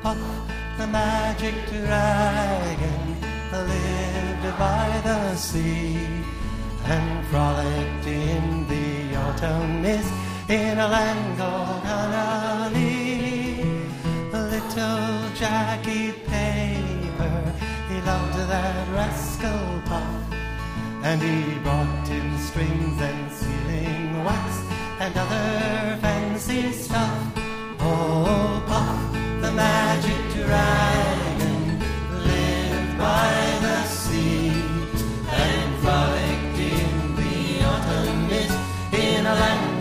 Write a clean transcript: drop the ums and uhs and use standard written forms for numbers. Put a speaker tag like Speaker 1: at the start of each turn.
Speaker 1: Puff, the magic dragon, lived by the sea and frolicked in the autumn mist in a land called Hanali. Little Jackie Paper, he loved that rascal Puff, and he brought him strings and sealing wax and other fancy stuff. Oh, Puff, the magic dragon, lived by the sea and frolicked in the autumn mist in a land